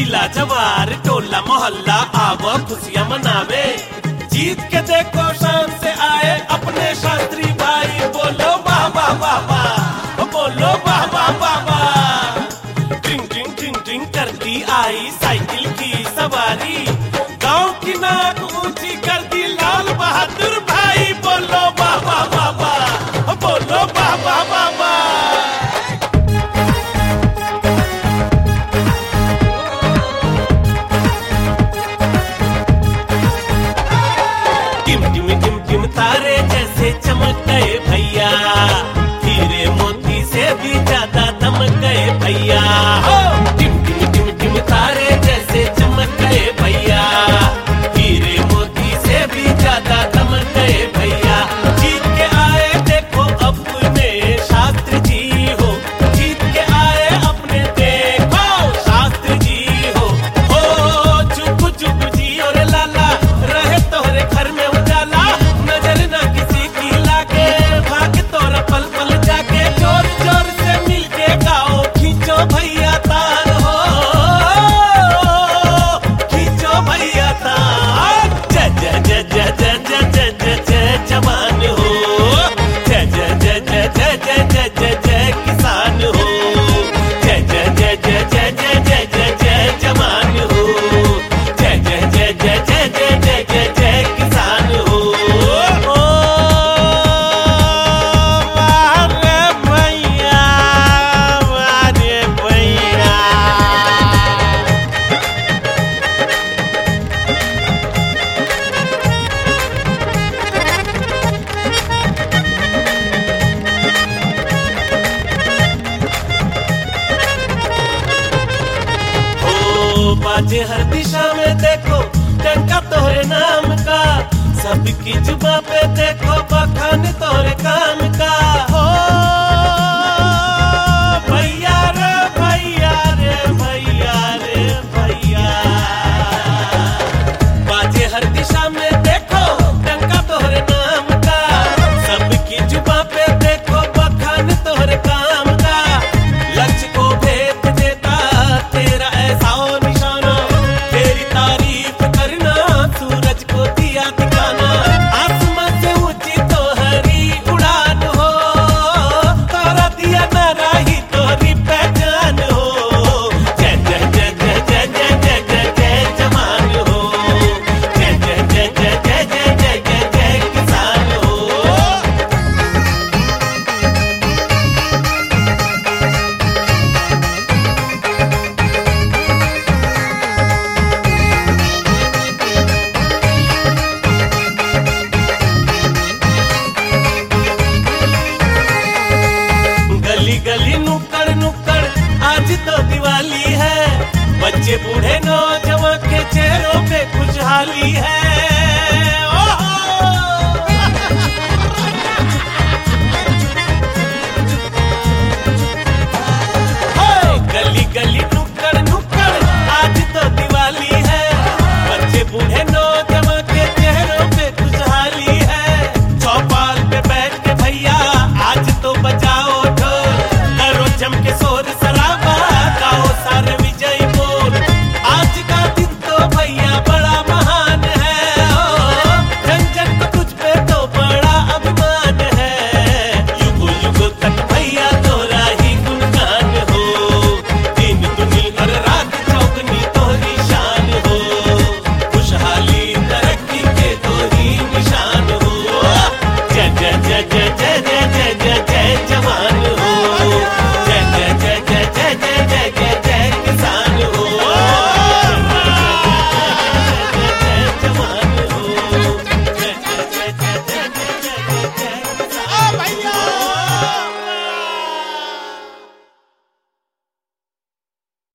जिला जवार टोला मोहल्ला आवो खुशियां मनावे। जीत के देखो शान से आए अपने शास्त्री भाई। बोलो वाह वाह वाह वाह, बोलो वाह वाह वाह वाह। टिंग टिंग टिंग टिंग करती आई साइकिल की सवारी। गांव की नाक ऊंची कर दी लाल बहादुर भाई। बोलो वाह वाह वाह वाह, बोलो वाह वाह वाह वाह। टिम टिम टिम टिम तारे जैसे चमक गए भैया। हीरे मोती से भी ज्यादा दमक गए भैया। टिम टिम टिम टिम तारे जैसे चमक गए भैया। हीरे मोती से भी ज्यादा दमक गए भैया। जीत के आए देखो अपने शास्त्री जी हो। जीत के आए अपने देखो शास्त्री जी हो। चुप चुप जी और लाला रहे तोहरे घर में उजाला। नजर ना किसी की लागे भाग तोरा पल पल जाके। जोर जोर से मिलके गाओ खींचो भैया तार हो। खींचो भैया तार। जय जय जय जय जय जय जय जय जय जवान हो। जय जय जय जय जय जय जय जय जय किसान हो। जय जय जय जय जय जय जय जय जय जवान हो। जय जय जय जय जय जय जय जय जय किसान हो। वारे भैया, वारे भैया। बाजे हर दिशा में देखो डंका तोहरे नाम का। सबकी जुबा पे देखो बखान तोहरे काम का। हो भैया रे भैया रे भैया रे भैया। बाजे हर दिशा में देखो डंका तोहरे नाम का। सबकी जुबा पे देखो बखान तोहरे काम का। लक्ष्य को भेद देता तेरा ऐसा निशाना। तेरी तारीफ करना सूरज को दिया दिखाना। आसमान से ऊंची तोहरी उड़ान हो। तारा दिया नारा ही तोहरी पहचान हो। जय जय जय जय जय जय जय जय जय जवान हो। जय जय जय जय जय जय जय जय जय किसान हो। गली गली नुक्कड़ नुक्कड़ आज तो दिवाली है। बच्चे बूढ़े नौजवान के चेहरों पे खुशहाली है।